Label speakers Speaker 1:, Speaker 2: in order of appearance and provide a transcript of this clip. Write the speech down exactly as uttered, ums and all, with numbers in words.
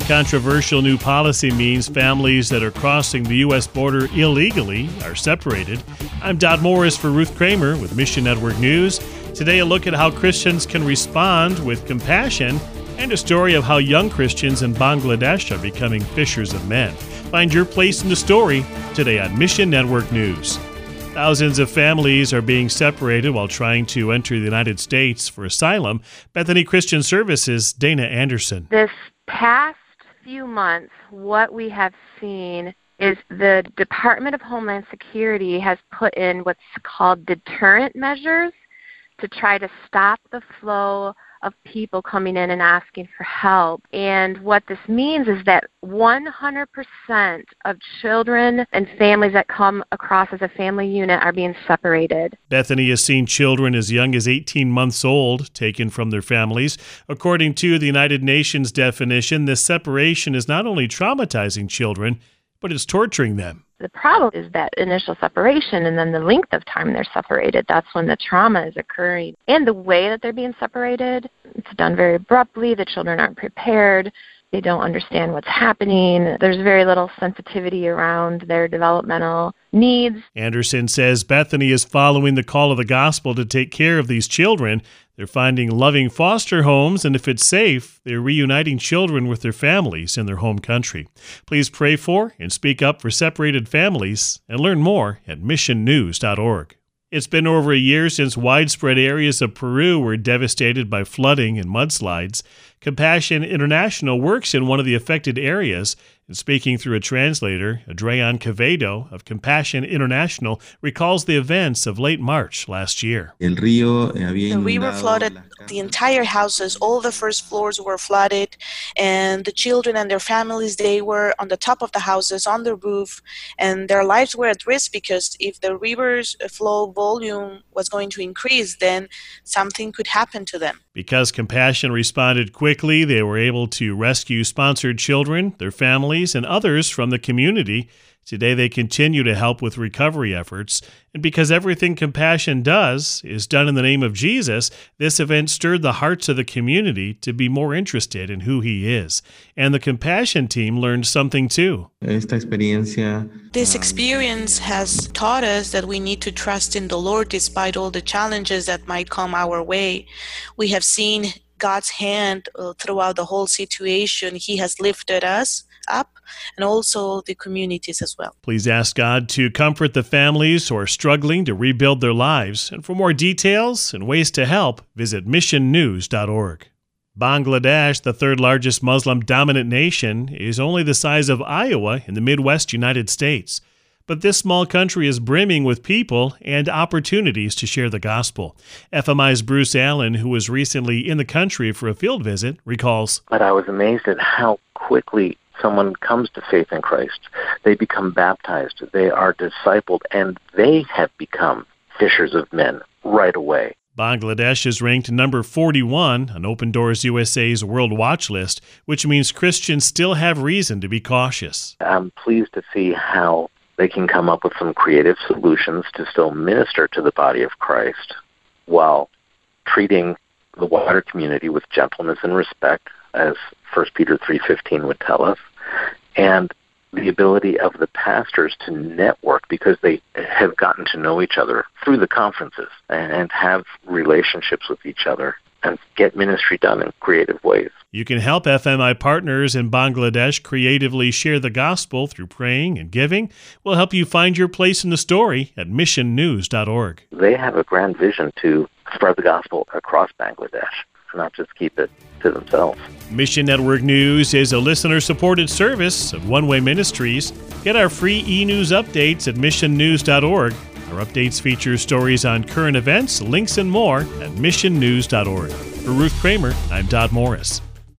Speaker 1: controversial new policy means families that are crossing the U S border illegally are separated. I'm Dodd Morris for Ruth Kramer with Mission Network News. Today, a look at how Christians can respond with compassion and a story of how young Christians in Bangladesh are becoming fishers of men. Find your place in the story today on Mission Network News. Thousands of families are being separated while trying to enter the United States for asylum. Bethany Christian Services' Dana Anderson.
Speaker 2: This past few months, what we have seen is the Department of Homeland Security has put in what's called deterrent measures to try to stop the flow of people coming in and asking for help. And what this means is that one hundred percent of children and families that come across as a family unit are being separated.
Speaker 1: Bethany has seen children as young as eighteen months old taken from their families. According to the United Nations definition, this separation is not only traumatizing children, but it's torturing them.
Speaker 2: The problem is that initial separation and then the length of time they're separated. That's when the trauma is occurring. And the way that they're being separated, it's done very abruptly. The children aren't prepared. They don't understand what's happening. There's very little sensitivity around their developmental needs.
Speaker 1: Anderson says Bethany is following the call of the gospel to take care of these children. They're finding loving foster homes, and if it's safe, they're reuniting children with their families in their home country. Please pray for and speak up for separated families and learn more at mission news dot org. It's been over a year since widespread areas of Peru were devastated by flooding and mudslides. Compassion International works in one of the affected areas, and speaking through a translator, Adrian Quevedo of Compassion International recalls the events of late March last year.
Speaker 3: The river flooded the entire houses. All the first floors were flooded, and the children and their families, they were on the top of the houses, on the roof, and their lives were at risk because if the river's flow volume was going to increase, then something could happen to them.
Speaker 1: Because Compassion responded quickly, they were able to rescue sponsored children, their families, and others from the community. Today, they continue to help with recovery efforts. And because everything Compassion does is done in the name of Jesus, this event stirred the hearts of the community to be more interested in who he is. And the Compassion team learned something too.
Speaker 3: This experience has taught us that we need to trust in the Lord despite all the challenges that might come our way. We have seen God's hand uh, throughout the whole situation. He has lifted us up and also the communities as well.
Speaker 1: Please ask God to comfort the families who are struggling to rebuild their lives. And for more details and ways to help, visit mission news dot org. Bangladesh, the third largest Muslim-dominant nation, is only the size of Iowa in the Midwest United States. But this small country is brimming with people and opportunities to share the gospel. F M I's Bruce Allen, who was recently in the country for a field visit, recalls.
Speaker 4: But I was amazed at how quickly someone comes to faith in Christ. They become baptized, they are discipled, and they have become fishers of men right away.
Speaker 1: Bangladesh is ranked number forty-one on Open Doors U S A's World Watch List, which means Christians still have reason to be cautious.
Speaker 4: I'm pleased to see how they can come up with some creative solutions to still minister to the body of Christ while treating the wider community with gentleness and respect, as First Peter three fifteen would tell us, and the ability of the pastors to network because they have gotten to know each other through the conferences and have relationships with each other and get ministry done in creative ways.
Speaker 1: You can help F M I partners in Bangladesh creatively share the gospel through praying and giving. We'll help you find your place in the story at mission news dot org.
Speaker 4: They have a grand vision to spread the gospel across Bangladesh, not just keep it to themselves.
Speaker 1: Mission Network News is a listener-supported service of One Way Ministries. Get our free e-news updates at mission news dot org. Our updates feature stories on current events, links, and more at mission news dot org. For Ruth Kramer, I'm Dodd Morris.